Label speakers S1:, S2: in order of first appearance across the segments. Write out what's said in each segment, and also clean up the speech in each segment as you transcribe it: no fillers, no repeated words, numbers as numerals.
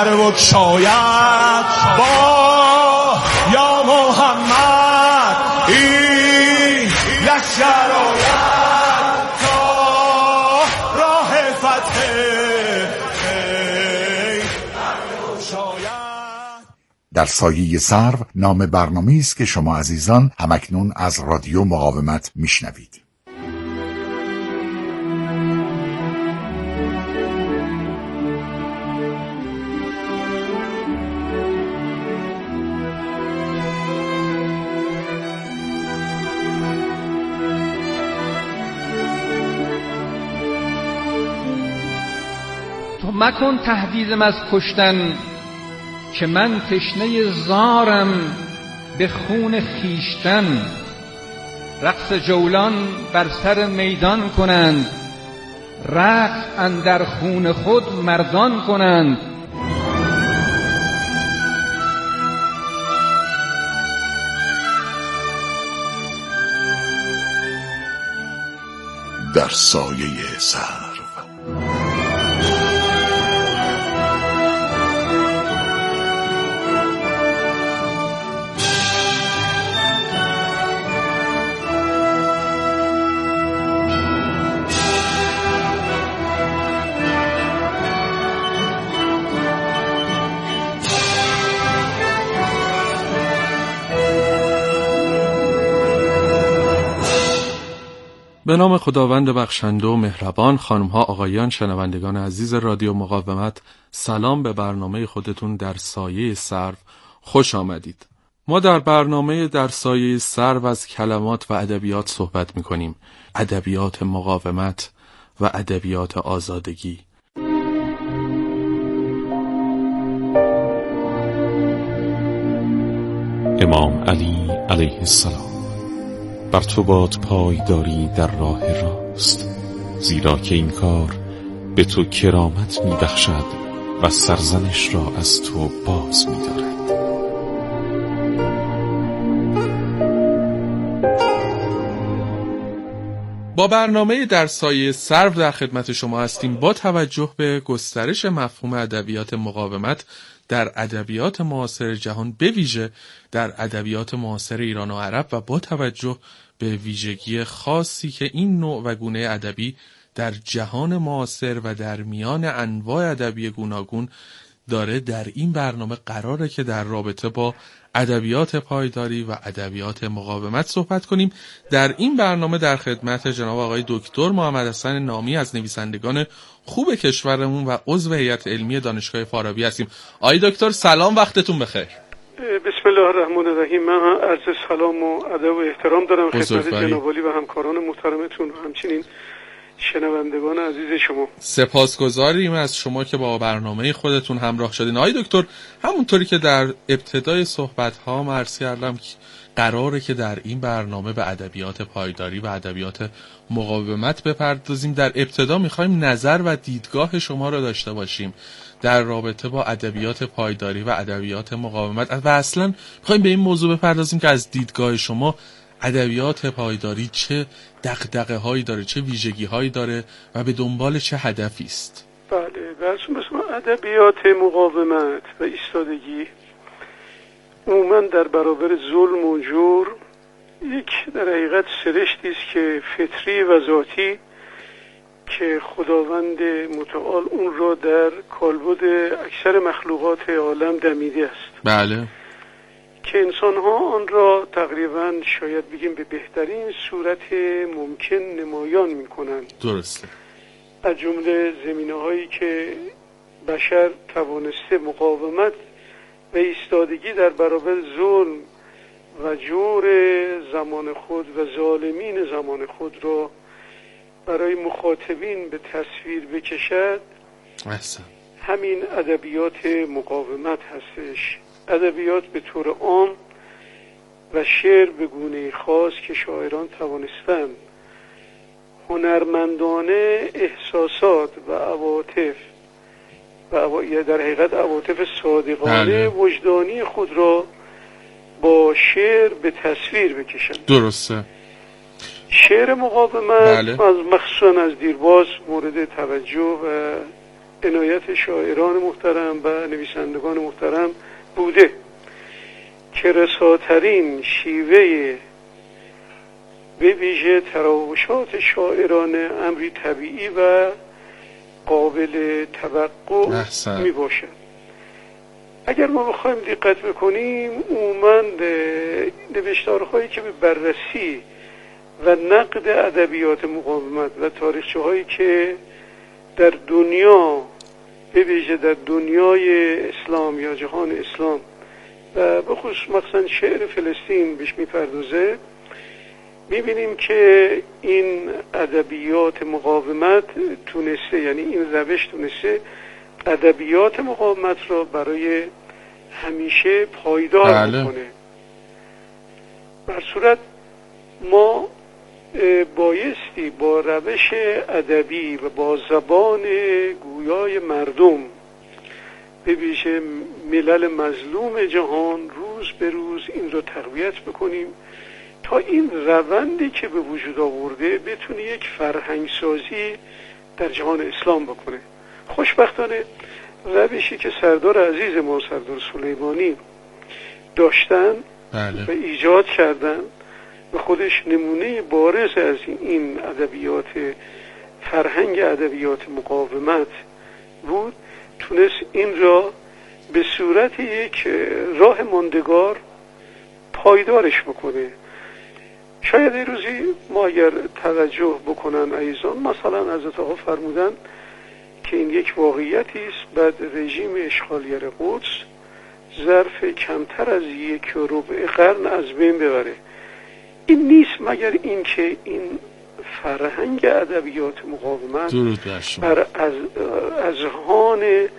S1: در بگشاید با یا محمد این لشکر آید تا راه فتح
S2: در سایه سرو نام برنامه‌ای است که شما عزیزان همکنون از رادیو مقاومت میشنوید.
S3: تو مکن تهدیدم از کشتن که من تشنه زارم به خون خیشتن. رقص جولان بر سر میدان کنند، رقص اندر خون خود مردان کنند.
S2: در سایه سرو
S4: به نام خداوند بخشنده و مهربان. خانم‌ها، آقایان، شنوندگان عزیز رادیو مقاومت، سلام به برنامه خودتون در سایه سرو خوش آمدید. ما در برنامه در سایه سرو از کلمات و ادبیات صحبت می‌کنیم. ادبیات مقاومت و ادبیات آزادگی.
S5: امام علی علیه السلام: بر تو باد پایداری در راه راست، زیرا که این کار به تو کرامت می بخشد و سرزنش را از تو باز می دارد.
S4: با برنامه در سایه سرو در خدمت شما هستیم. با توجه به گسترش مفهوم ادبیات مقاومت در ادبیات معاصر جهان، به ویژه در ادبیات معاصر ایران و عرب، و با توجه به ویژگی خاصی که این نوع و گونه ادبی در جهان معاصر و در میان انواع ادبی گوناگون داره، در این برنامه قراره که در رابطه با ادبیات پایداری و ادبیات مقاومت صحبت کنیم. در این برنامه در خدمت جناب آقای دکتر محمد حسن نامی از نویسندگان خوب کشورمون و عضو هیئت علمی دانشگاه فارابی هستیم. آقای دکتر سلام، وقتتون بخیر.
S6: بسم الله الرحمن الرحیم. من عرض سلام و ادب و احترام دارم خدمت جناب عالی و همکاران محترمتون و همچنین شنوندگان عزیز شما.
S4: سپاسگزاریم از شما که با برنامه خودتون همراه شدین. آقای دکتر، همونطوری که در ابتدای صحبت‌ها عرض کردم، قراره که در این برنامه به ادبیات پایداری و ادبیات مقاومت بپردازیم. در ابتدا می‌خوایم نظر و دیدگاه شما را داشته باشیم در رابطه با ادبیات پایداری و ادبیات مقاومت، و اصلا می‌خوایم به این موضوع بپردازیم که از دیدگاه شما ادبیات پایداری چه دغدغه‌هایی داره، چه ویژگی‌هایی داره و به دنبال چه هدفی است.
S6: بله، مثلا ادبیات مقاومت و ایستادگی عموما در برابر ظلم و جور یک در حقیقت سرشتی است که فطری و ذاتی که خداوند متعال اون را در کالبد اکثر مخلوقات عالم دمیده است.
S4: بله.
S6: که انسان‌ها آن را تقریباً شاید بگیم به بهترین صورت ممکن نمایان می‌کنند.
S4: درسته.
S6: از جمله زمینه‌هایی که بشر توانسته مقاومت و ایستادگی در برابر ظلم و جور زمان خود و ظالمین زمان خود را برای مخاطبین به تصویر بکشد، همین ادبیات مقاومت هستش. ادبیات به طور عام و شعر به گونه خاص که شاعران توانستند هنرمندانه احساسات و عواطف و در حقیقت عواطف صادقانه وجدانی خود را با شعر به تصویر بکشند.
S4: درسته.
S6: شعر مقاومت از مخصوصا از دیرباز مورد توجه و عنایت شاعران محترم و نویسندگان محترم بوده که رساترین شیوه به ویژه تراوشات شاعرانه امری طبیعی و قابل توقع می باشد. اگر ما بخوایم دقت بکنیم، عموماً نوشتارهایی که به بررسی و نقد ادبیات مقاومت و تاریخچه هایی که در دنیا به ویژه در دنیای اسلام یا جهان اسلام و به خصوص مثلا شعر فلسطین بهش میپردازه، میبینیم که این ادبیات مقاومت تونسته، یعنی این روش تونسته ادبیات مقاومت را برای همیشه پایدار بکنه. بر صورت ما بایستی با روش ادبی و با زبان گویای مردم به ویژه ملل مظلوم جهان روز به روز این رو تقویت بکنیم تا این روندی که به وجود آورده بتونه یک فرهنگ سازی در جهان اسلام بکنه. خوشبختانه روشی که سردار عزیز ما سردار سلیمانی داشتن و ایجاد کردن و خودش نمونه بارز از این ادبیات، فرهنگ ادبیات مقاومت بود، تونست این را به صورت یک راه ماندگار پایدارش بکنه. شاید این روزی ما اگر توجه بکنن عزیزان، مثلا حضرت آقا فرمودن که این یک واقعیتی است، بعد رژیم اشغالگر قدس ظرف کمتر از 1 قرن از بین ببره. این نیست مگر این که این فرهنگ ادبیات مقاومت بر اذهان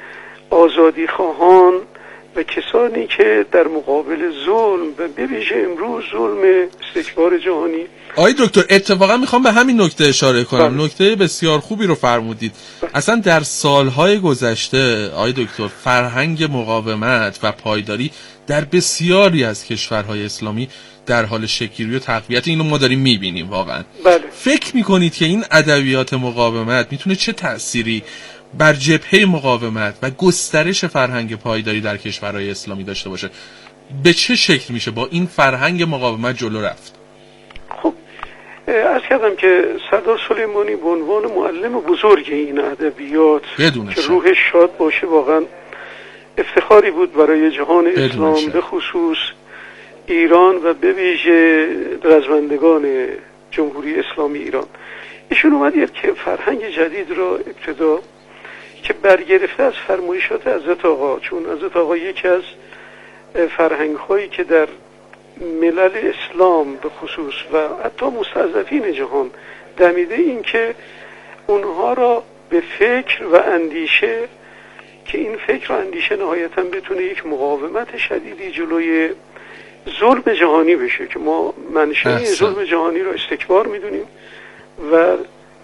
S6: آزادی خواهان و کسانی که در مقابل ظلم و به ویژه امروز ظلم استکبار جهانی.
S4: آقای دکتر اتفاقا میخوام به همین نکته اشاره کنم. نکته بسیار خوبی رو فرمودید. اصلا در سالهای گذشته آقای دکتر فرهنگ مقاومت و پایداری در بسیاری از کشورهای اسلامی در حال شکل‌گیری و تقویت، اینو ما داریم میبینیم واقعا. فکر میکنید که این ادبیات مقاومت میتونه چه تأثیری بر جبهه مقاومت و گسترش فرهنگ پایداری در کشورهای اسلامی داشته باشه؟ به چه شکل میشه با این فرهنگ مقاومت جلو رفت؟
S6: خب عرض کردم که سردار سلیمانی به عنوان معلم بزرگ این ادبیات که روحش شاد باشه، واقعا افتخاری بود برای جهان اسلام، به خصوص ایران و به ویژه رزمندگان جمهوری اسلامی ایران. ایشون اومد که فرهنگ جدید را ابتدا که برگرفته از فرمایشات حضرت آقا، چون حضرت آقا یکی از فرهنگ هایی که در ملل اسلام به خصوص و حتی مستضعفین جهان دمیده، این که اونها را به فکر و اندیشه، که این فکر و اندیشه نهایتاً بتونه یک مقاومت شدیدی جلوی ظلم جهانی بشه که ما منشأ ظلم جهانی را استکبار میدونیم و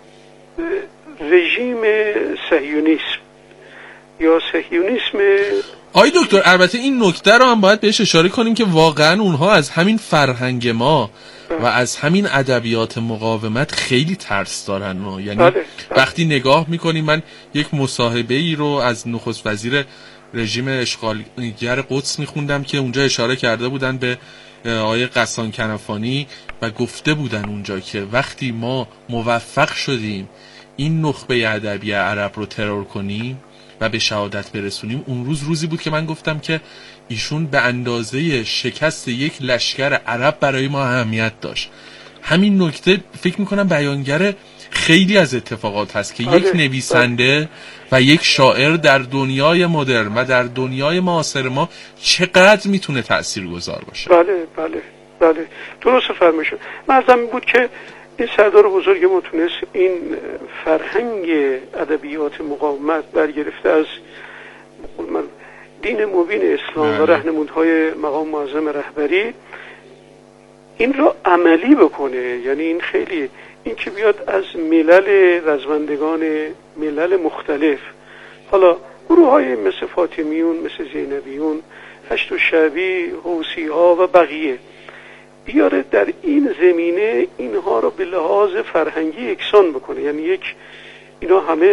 S6: رژیم صهیونیسم یا صهیونیسم.
S4: آقای دکتر البته این نکته رو هم باید بهش اشاره کنیم که واقعا اونها از همین فرهنگ ما و از همین ادبیات مقاومت خیلی ترس دارن. یعنی وقتی نگاه میکنیم، من یک مصاحبه ای رو از نخست وزیر رژیم اشغالگر قدس میخوندم که اونجا اشاره کرده بودن به آقای غسان کنفانی و گفته بودن اونجا که وقتی ما موفق شدیم این نخبه ادبی عرب رو ترور کنیم و به شهادت برسونیم، اون روز روزی بود که من گفتم که ایشون به اندازه شکست یک لشکر عرب برای ما اهمیت داشت. همین نکته فکر میکنم بیانگر خیلی از اتفاقات هست که یک نویسنده و یک شاعر در دنیای مدرن و در دنیای معاصر ما چقدر میتونه تاثیرگذار باشه.
S6: بله درست فرمایشون. معظم بود که این سردار بزرگ ما تونست این فرهنگ ادبیات مقاومت برگرفته از دین مبین اسلام و راهنمودهای مقام معظم رهبری این را عملی بکنه. یعنی این خیلی، این که بیاد از ملل رزمندگان ملل مختلف، حالا گروه های مثل فاطمیون، مثل زینبیون، هشت شعبی، حوسی ها و بقیه، بیاره در این زمینه اینها را به لحاظ فرهنگی یکسان بکنه. یعنی اینا همه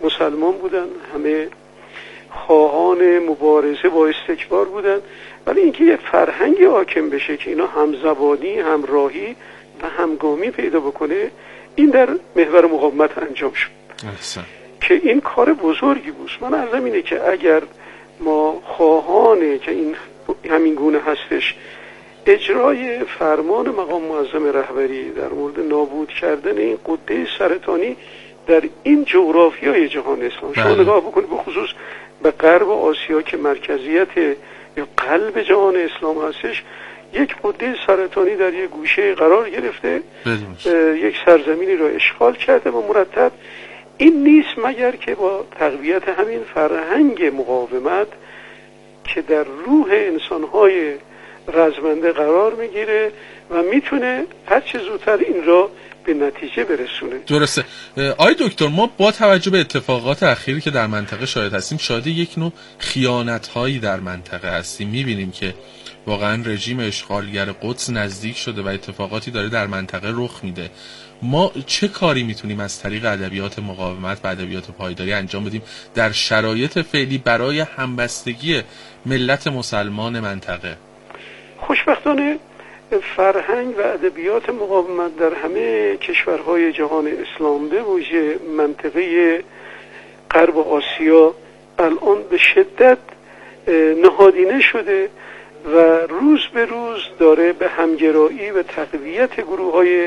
S6: مسلمان بودن، همه خواهان مبارزه با استکبار بودن، ولی اینکه یک فرهنگی حاکم بشه که اینا همزبانی، همراهی و همگامی پیدا بکنه، این در محور مقاومت انجام شد که این کار بزرگی بود. من عرضم اینه که اگر ما خواهانه که این همین گونه هستش، اجرای فرمان مقام معظم رهبری در مورد نابود کردن این قده سرطانی در این جغرافیای جهان اسلام، شما نگاه بکنید به خصوص به غرب آسیا که مرکزیت یا قلب جهان اسلام هستش، یک قده سرطانی در یک گوشه قرار گرفته، یک سرزمینی را اشغال کرده و مرتب. این نیست مگر که با تقویت همین فرهنگ مقاومت که در روح انسانهای رزمنده قرار میگیره و میتونه هر چه زودتر این را به نتیجه برسونه.
S4: درسته. آقای دکتر، ما با توجه به اتفاقات اخیری که در منطقه شاهد هستیم، شاهد یک نوع خیانت‌هایی در منطقه هستیم. میبینیم که واقعا رژیم اشغالگر قدس نزدیک شده و اتفاقاتی داره در منطقه رخ میده. ما چه کاری میتونیم از طریق ادبیات مقاومت و ادبیات پایداری انجام بدیم در شرایط فعلی برای همبستگی ملت مسلمان منطقه؟
S6: خوشبختانه فرهنگ و ادبیات مقاومت در همه کشورهای جهان اسلام به ویژه منطقه غرب آسیا الان به شدت نهادینه شده و روز به روز داره به همگرایی و تقویت گروه‌های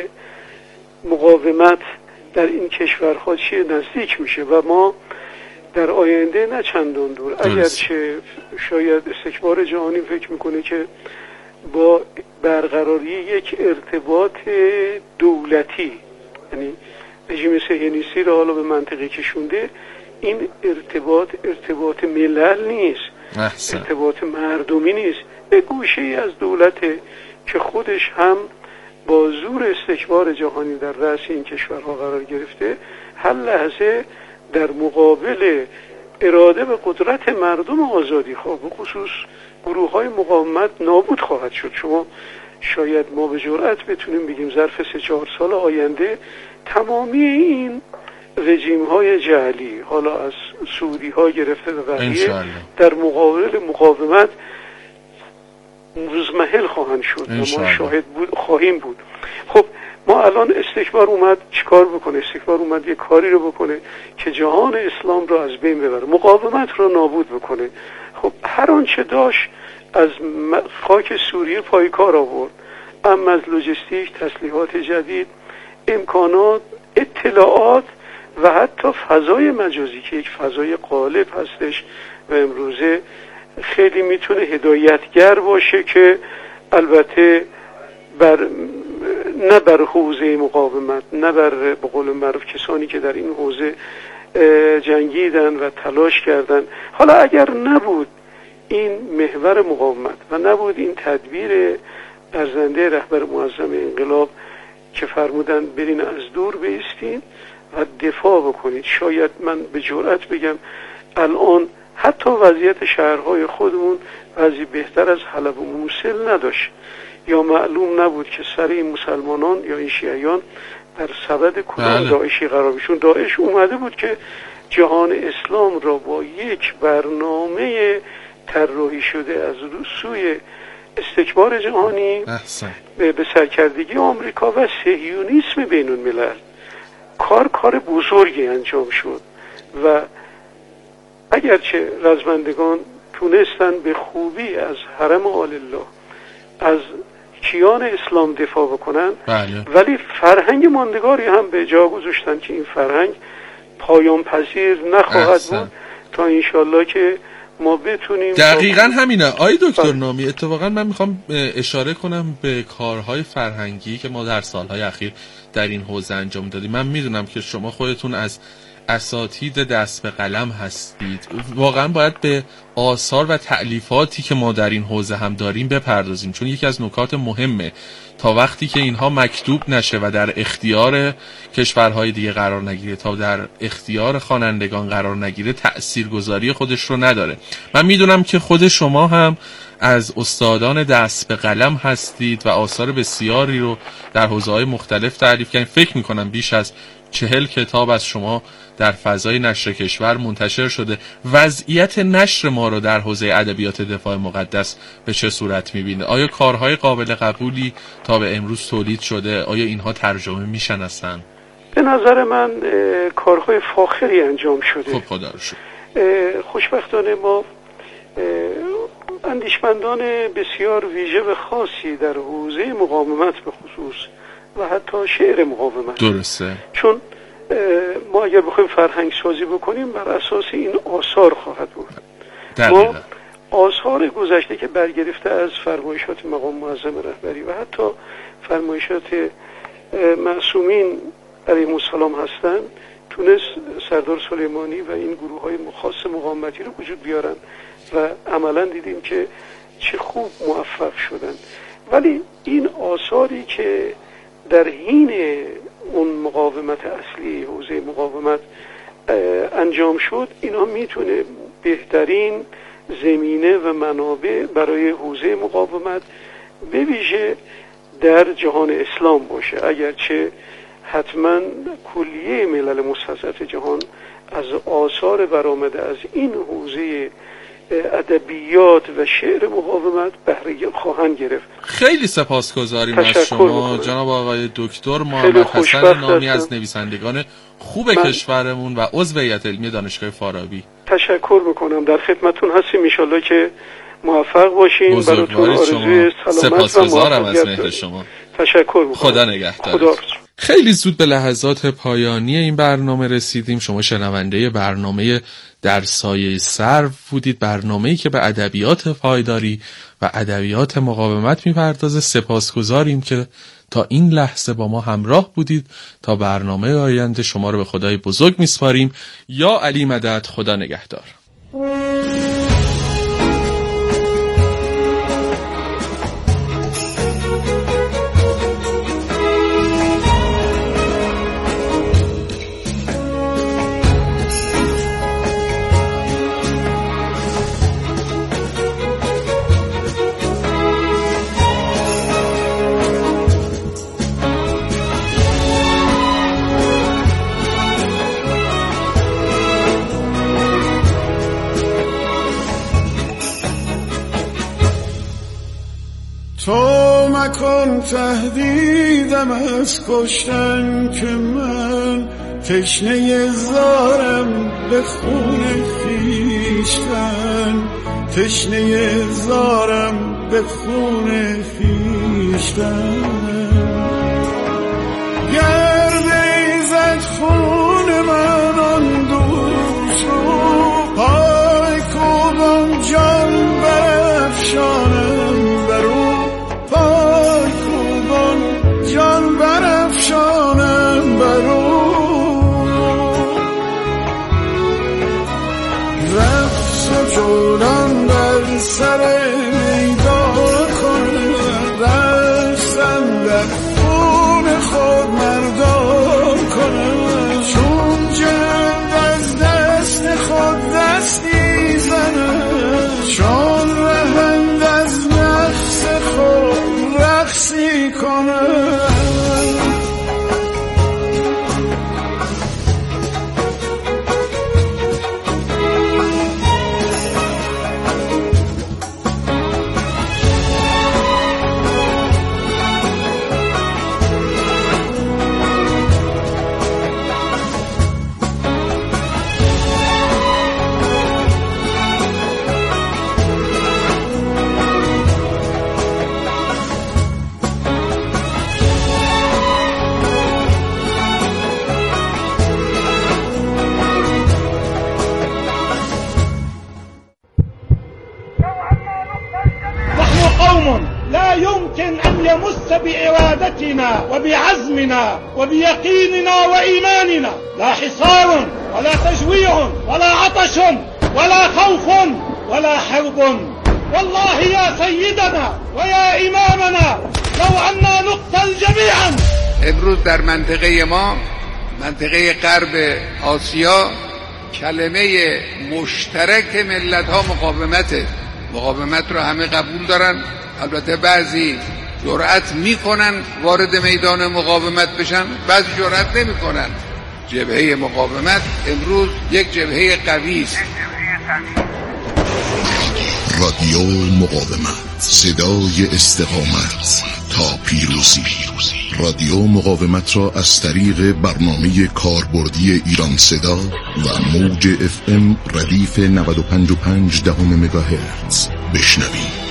S6: مقاومت در این کشورها نزدیک میشه و ما در آینده نه چندان دور، اگرچه شاید استکبار جهانی فکر میکنه که با برقراری یک ارتباط دولتی، یعنی رژیم صهیونیستی را حالا به منطقه کشونده، این ارتباط ملل نیست، ارتباط مردمی نیست، به گوشه ای از دولته که خودش هم با زور استکبار جهانی در رأس این کشورها قرار گرفته، هر لحظه در مقابل اراده و قدرت مردم آزادی خواه به خصوص گروه های مقاومت نابود خواهد شد. شما شاید ما به جرأت بتونیم بگیم ظرف 3-4 سال آینده تمامی این رژیم های جعلی، حالا از سعودی ها گرفته و بقیه، در مقابل مقاومت مزمحل خواهند شد و ما شاهد خواهیم بود. خب ما الان استکبار اومد چیکار بکنه؟ استکبار اومد یک کاری رو بکنه که جهان اسلام رو از بین ببره، مقاومت رو نابود بکنه. خب هر آنچه داشت از خاک سوریه پایکار آورد، اما از لوجستیک، تسلیحات جدید، امکانات، اطلاعات و حتی فضای مجازی که یک فضای غالب هستش و امروزه خیلی میتونه هدایتگر باشه که البته نه بر حوزه مقاومت، نه بر به قول معروف کسانی که در این حوزه جنگیدن و تلاش کردن. حالا اگر نبود این محور مقاومت و نبود این تدبیر ارزنده رهبر معظم انقلاب که فرمودن برین از دور بایستین و دفاع بکنید، شاید من به جرأت بگم الان حتی وضعیت شهرهای خودمون وضعی بهتر از حلب و موصل نداشت، یا معلوم نبود که سر این مسلمانان یا این شیعیان در سبد کدام داعشی قرار بشون. داعش اومده بود که جهان اسلام را با یک برنامه طراحی شده از سوی استکبار جهانی به سرکردگی آمریکا و صهیونیسم بین الملل کار بزرگی انجام شد و اگرچه رزمندگان تونستن به خوبی از حرم آل الله، از کیان اسلام دفاع بکنن، ولی فرهنگ ماندگاری هم به جا گذاشتن که این فرهنگ پایان پذیر نخواهد بود تا انشالله که ما بتونیم.
S4: دقیقاً همینه آقای دکتر نامی. اتفاقا من میخوام اشاره کنم به کارهای فرهنگی که ما در سالهای اخیر در این حوزه انجام دادیم. من میدونم که شما خودتون از اساتید دست به قلم هستید، واقعا باید به آثار و تألیفاتی که ما در این حوزه هم داریم بپردازیم، چون یکی از نکات مهمه تا وقتی که اینها مکتوب نشه و در اختیار کشورهای دیگه قرار نگیره، تا در اختیار خوانندگان قرار نگیره، تأثیرگذاری خودش رو نداره. من میدونم که خود شما هم از استادان دست به قلم هستید و آثار بسیاری رو در حوزه‌های مختلف تعریف کردید. فکر میکنم بیش از 40 کتاب از شما در فضای نشر کشور منتشر شده. وضعیت نشر ما رو در حوزه ادبیات دفاع مقدس به چه صورت می‌بینید؟ آیا کارهای قابل قبولی تا به امروز تولید شده؟ آیا اینها ترجمه میشن اصلا؟
S6: به نظر من کارهای فاخری انجام شده.
S4: خب خدا رو شکر.
S6: خوشبختانه ما اندیشمندان بسیار ویژه و خاصی در حوزه مقاومت به خصوص و حتی شعر مقاومت.
S4: درسته.
S6: چون ما اگر بخوایم فرهنگ سازی بکنیم بر اساس این آثار خواهد بود. ما آثار گذشته که برگرفته از فرمایشات مقام معظم رهبری و حتی فرمایشات معصومین علیهم السلام هستند، تونست سردار سلیمانی و این گروه های خاص مقاومتی رو وجود بیارن و عملا دیدیم که چه خوب موفق شدن. ولی این آثاری که در حین اون مقاومت اصلی حوزه مقاومت انجام شد، اینا میتونه بهترین زمینه و منابع برای حوزه مقاومت به ویژه در جهان اسلام باشه، اگرچه حتما کلیه ملل مستضعف جهان از آثار برآمده از این حوزه ادبیات و شعر مقاومت بهره خواهند گرفت.
S4: خیلی سپاسگزاریم از شما جناب آقای دکتر محمد حسن نامی از نویسندگان خوب کشورمون و عضو هیئت علمی دانشگاه فارابی.
S6: تشکر میکنم، در خدمتتون هستیم، ان شاءالله که موفق باشین. براتون آرزوی سلامت و موفقیت
S4: از شما.
S6: تشکر میکنم.
S4: خدا نگهدار. خیلی زود به لحظات پایانی این برنامه رسیدیم. شما شنونده برنامه در سایه سرو بودید، برنامه‌ای که به ادبیات پایداری و ادبیات مقاومت میپردازه. سپاسگزاریم که تا این لحظه با ما همراه بودید. تا برنامه آینده شما رو به خدای بزرگ میسپاریم. یا علی مدد. خدا نگهدار.
S1: تو مکن تهدیدم از کشتن که من تشنه زارم به خون خویشتن، تشنه زارم به خون خویشتن. گرده زد خون من آن دوست رو، پای کوبم جان برافشانم برو، پای کوبم جان برافشانم برو. رقص جولان در سر میدان کنم، رقصم در خون خود مردان کنم، چون جند از دست خود دستی زنم، چون رهند از نفس خود رقصی کنم. بإرادتنا وبعزمنا وبيقيننا وإيماننا، لا حصار ولا تجويع ولا عطش ولا خوف ولا حرب. والله يا سيدنا ويا إمامنا لو أننا نقتل جميعا.
S7: امروز در منطقه ما، منطقه غرب آسیا، کلمه مشترک ملت ها مقاومته. مقاومت رو همه قبول دارن، البته بعضی جرأت میکنن وارد میدان مقاومت بشن، بعضی جرأت نمیکنن. جبهه مقاومت امروز یک جبهه قوی است.
S8: رادیو مقاومت، صدای استقامت تا پیروزی. رادیو مقاومت را از طریق برنامه کاربردی ایران صدا و موج FM ردیف 95.5 مگاهرتز بشنوید.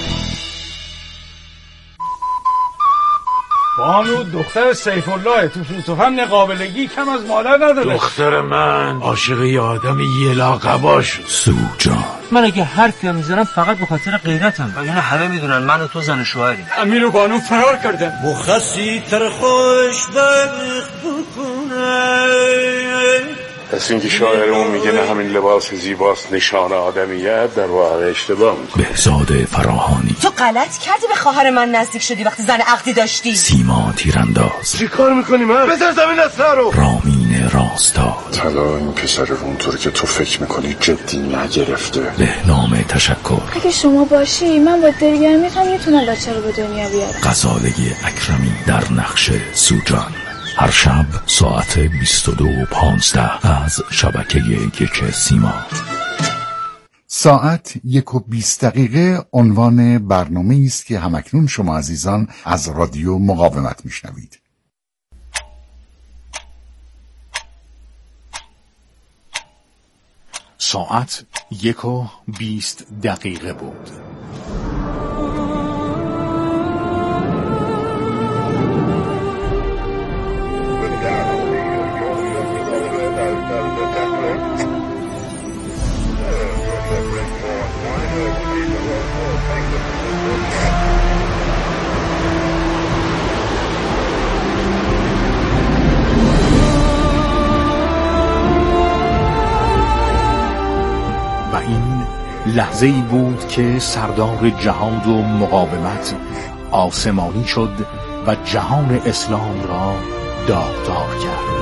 S1: بانو دختر سیف الله تو سخن قابلگی کم از مادر نداره.
S9: دختر من عاشق یه آدم یه لاقبا شد.
S8: سوجان.
S10: من اگه حرفی هم میزنم فقط به خاطر غیرتم، وگرنه همه میدونن من و تو زن و شوهریم.
S1: امیر و بانو فرار کردن.
S9: مخصی تر خوش بخت بکنه.
S11: پس اینکه شاعرمون میگه نه همین لباس زیباست نشان آدمیت، در واقع اشتباه میکنه.
S8: بهزاد فراهانی.
S12: تو غلط کردی به خواهر من نزدیک شدی وقتی زن عقدی داشتی.
S8: سیما تیرانداز.
S9: چی کار میکنی من؟ بذار زمین از سر رو.
S8: رامین راستاد.
S11: طلا این پسر رو اونطوری که تو فکر میکنی جدی نگرفته.
S8: بهنام تشکر.
S13: اگه شما باشی من با دلگرمی میتونم بچه رو به دنیا بیارم.
S8: غزالگی اکرمی در نقش سوجان. هر شب ساعت 22:15 از شبکه یک سیما.
S2: ساعت 1:20 عنوان برنامه است که همکنون شما عزیزان از رادیو مقاومت میشنوید. ساعت 1:20 بود. لحظه‌ای بود که سردار جهاد و مقاومت آسمانی شد و جهان اسلام را داغدار کرد.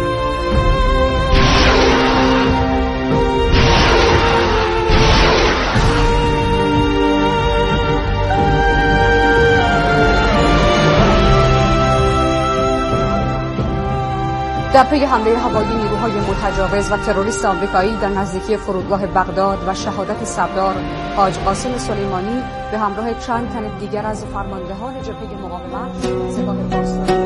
S14: در پی حمله هوایی نیروهای متجاوز و تروریست آمریکایی در نزدیکی فرودگاه بغداد و شهادت سردار حاج قاسم سلیمانی به همراه چند تن دیگر از فرماندهان جبهه مقاومت سپاه پاسداران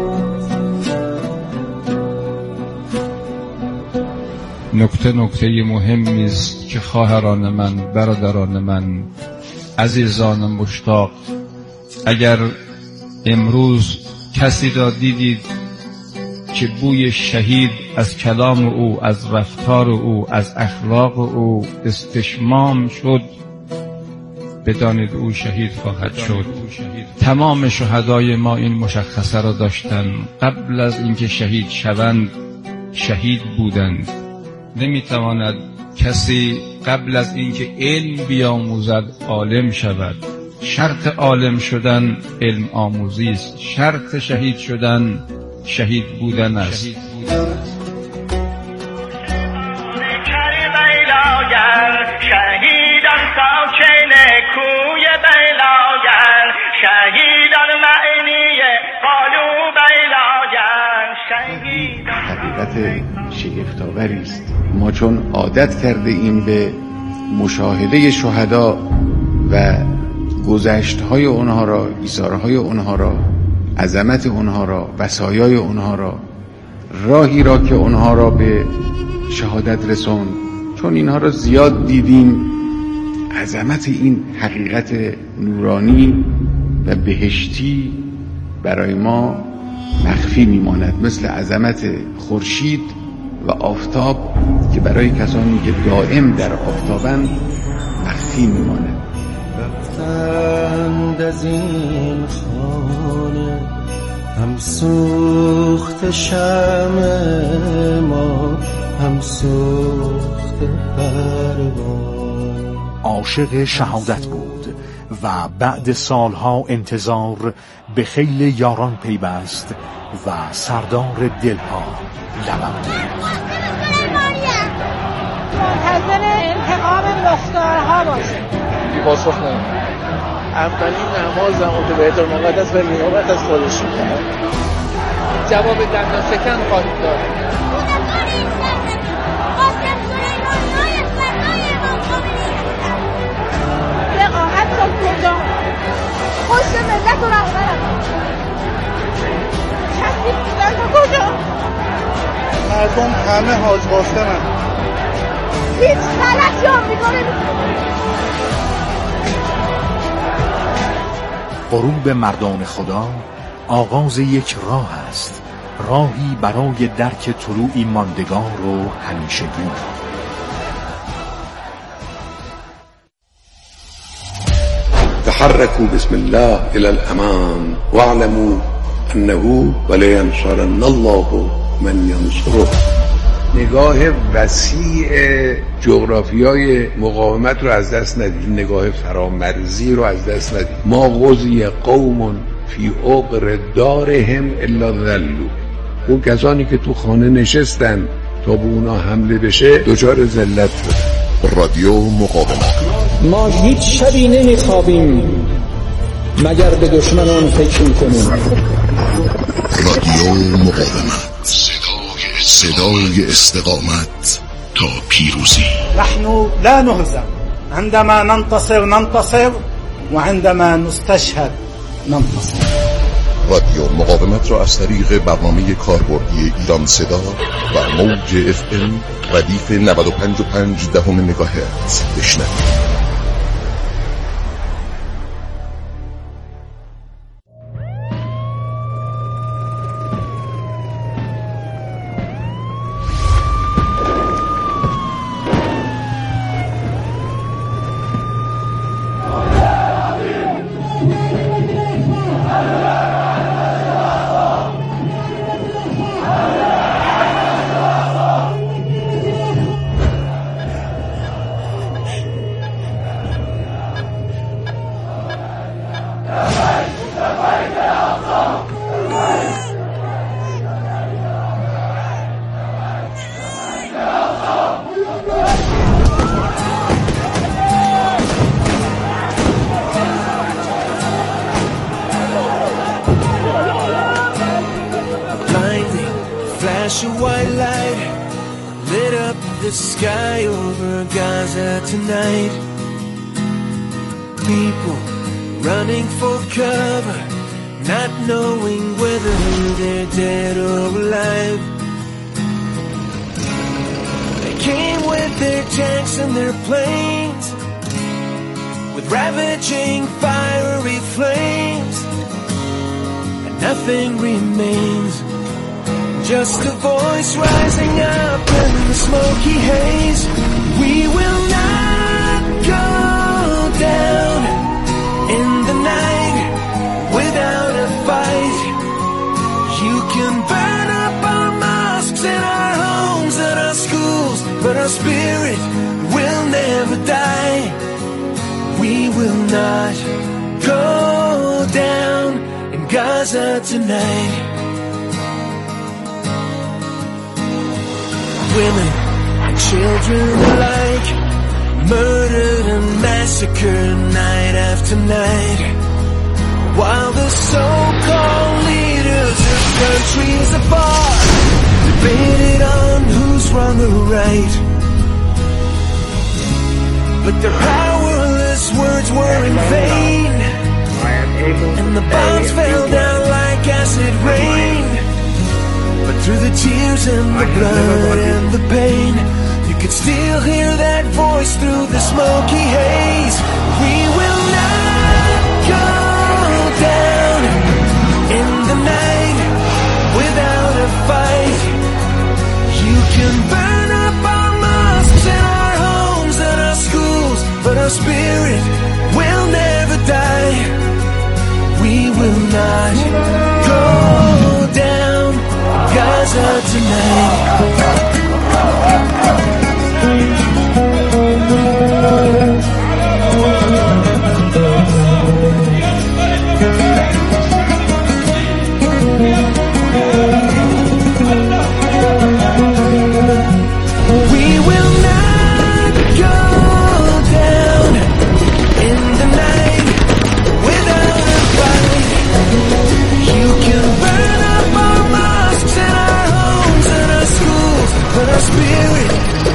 S3: نکته مهمی است که خواهران من، برادران من، عزیزان مشتاق، اگر امروز کسی را دیدید که بوی شهید از کلام او، از رفتار او، از اخلاق او استشمام شد، بدانید او شهید خواهد شد. تمام شهدای ما این مشخصه را داشتند، قبل از اینکه شهید شوند شهید بودند. نمیتواند کسی قبل از اینکه علم بیاموزد عالم شود. شرط عالم شدن علم آموزی است، شرط شهید شدن شهید بودن است.
S15: شهیدان ساکن کوی بیلاگر، شهیدان معنی قالو بیلاگر، شهیدان.
S16: حقیقت شگفت‌آوری است. ما چون عادت کرده ایم به مشاهده شهدا و گذشت‌های اونها را، ایثارهای اونها را، عظمت اونها را، وصایای اونها را، راهی را که اونها را به شهادت رسوند، چون اینها را زیاد دیدیم، عظمت این حقیقت نورانی و بهشتی برای ما مخفی میماند، مثل عظمت خورشید و آفتاب که برای کسانی که دائم در آفتابند مخفی میماند.
S9: رفتند از این خانه هم سوخت شمع ما، هم سوخت پروانه.
S2: عاشق شهادت بود و بعد سالها انتظار به خیل یاران پیوست و سردار دلها لبم گرفت.
S17: منتظر انتقام مختارها باشه.
S18: پاسخ نمید. اولین نمازم که بیت المقدس به نیابت از خودش میکنم. جواب دندان شکن خواهید داد.
S17: قاسم سلیمانی فردای امام خمینی وقاحت تا کجا؟ خوش ملت و رهبرم کسی بودن تا کجا؟
S19: مردم همه حاج قاسمن.
S17: هیچ غلطی آمریکا نمی‌کنه.
S2: غروب مردان خدا آغاز یک راه است، راهی برای درک طلوعی ماندگار و همیشگی.
S11: تحركوا بسم الله إلى الأمام واعلموا أنه ولينصرن الله من ينصره.
S16: نگاه وسیع جغرافیای مقاومت رو از دست ندید، نگاه فرامرزی رو از دست ندید. ما غزی قوم فی عقر دارهم الا ذلوا. اون کسانی که تو خانه نشستن تا به اونا حمله بشه دچار ذلت شد.
S8: رادیو مقاومت.
S20: ما هیچ شبی نمیخوابیم مگر به دشمنان فکر میکنیم.
S8: رادیو مقاومت، صدای استقامت تا پیروزی.
S19: نحن لا نهزم، عندما ننتصر وعندما نستشهد ننتصر.
S8: رادیو مقاومت را از طریق برنامه کاربردی ایران صدا و موج FM ردیف 95.5 مگاهرتز بشنوید.
S21: flash of white light lit up the sky over Gaza tonight. People running for cover, not knowing whether they're dead or alive. They came with their tanks and their planes, with ravaging fiery flames, and nothing remains, just a voice rising up in the smoky haze. We will not go down in the night without a fight. You can burn up our mosques and our homes and our schools, but our spirit will never die. We will not go down in Gaza tonight. Women and children alike, murdered and massacred night after night, while the so-called leaders of countries afar debated on who's wrong or right. But their powerless words were in vain, and the bombs fell down like acid rain. But through the tears and the blood and the pain, you can still hear that voice through the smoky haze. We will not go down in the night without a fight. You can burn